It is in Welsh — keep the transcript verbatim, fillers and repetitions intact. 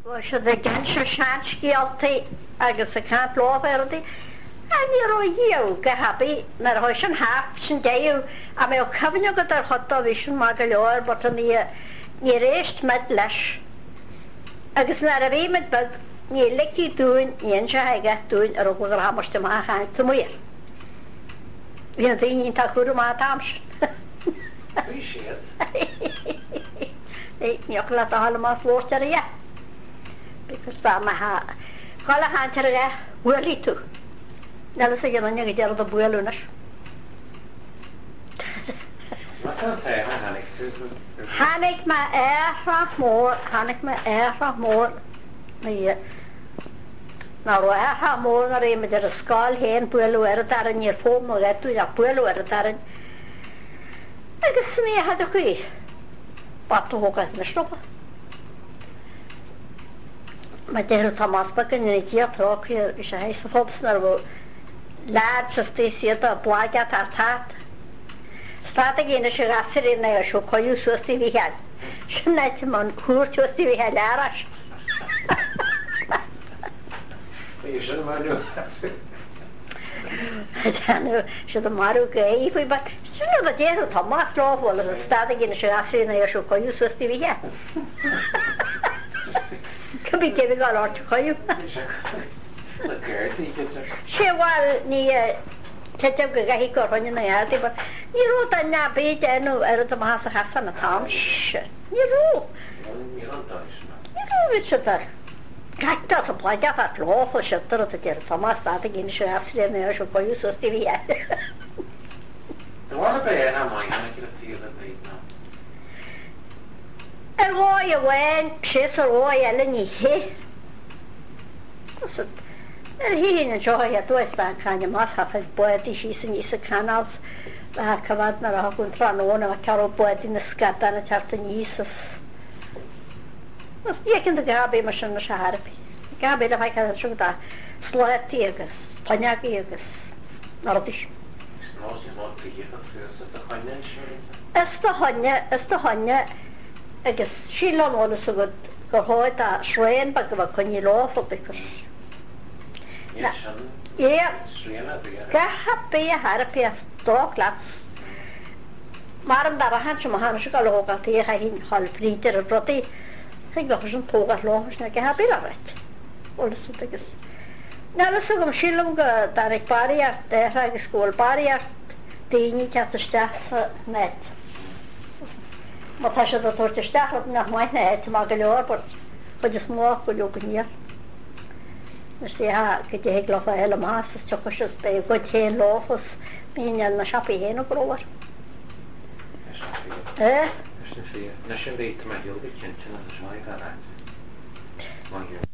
Se de gan se seanscíaltaí agus a cant lábhardaí, a ní roi díú go habaí nar thois an háart sin déú a mé cabhaine go ar chutá bhí sin má go leir, bot ní ní réist med leis. Agus nar a bhíimiid bag ní licí dúin íon se haige dúin ar go gur hamaiste má chaint tú muir. Bhí an daoine tá chuú má tamsin. Bhí siad? Níoch le a hala más lóirtear a because tá ma ha chala hantar a bhuailí tú. Nela sa gana go dearad a bualúnas. Hannig ma éhra mór, hannig ma éhra mór ná ro éhra mór na réimiid ar a scáil héin bualú ar a daran níor fóm a rétú a bualú ar a daran. Agus sní had a chuí batú hógad na snofa. Ma déir Thomas Bacan in tí tróir is a hééis sa fóbsnar bh lead sa stéisiad a blagat ar tát. Stát a géine se gasir na a seo coú suastí bhí head. Sin neit man chuúr suastí bhí head leras. sin marú. Se a marú go éhfuí ba sin a déir Thomas láhil a stát a géine se gasir na a seo coú suastí bhí head. Cybí gefig gael o'r chwaith. Se wal ni teteb gyda hi gorfod yn ei adi, ni rw da na byd enw er ydym has a chasan a tam. Ni rw. Ni rw fyd sydd. Gata sa plagat at lof o sydd ar ydym Thomas dad ag un sy'n afsir neu o sy'n gwaith os di fi. Dyma be yna mae'n yna gyda ti gyda byd na. Er roi a wen, sys a roi elen i hi. Er hi hyn yn joy a dweud da can i mas hafyd bwyd i si sy'n is y canals. A cyfad na rhaid gwyn tran o'n a caro bwyd i'n ysgadan a tart yn isys. Mas di ac yn dy gabi ma sy'n na siarbi. Gabi da fai cael sy'n da sleti agos, panyagi agos. Nordis. Nos i'n mod ti gyda sy'n ysda chonne sy'n? Ysda honne, ysda honne. Agus sílan óna sa go gur háid a sréin bag go bh chuní láfa because. Ie, gaha bé a harpi a dó glas. Mar am dar a han sem a han se gal hógal tí a hinn hal frítir a brodi. Chig bach sem tógar láfas na gaha bé a reit. Óla sa agus. Nala sa gom sílan go dar ag bariart, deira ag skóil bariart, déini teat a steach sa net. Ma tá sé do tuairteach nach maith na éit má go leor, bud chud is mó go leog níor. Nes tí ha go dé glofa eile más is tuchas be go héin láfas bíon na siapaí héin ó gróir. Eh? Na sin bhí me hiúga cinnte na seáid a ráid. Má hiú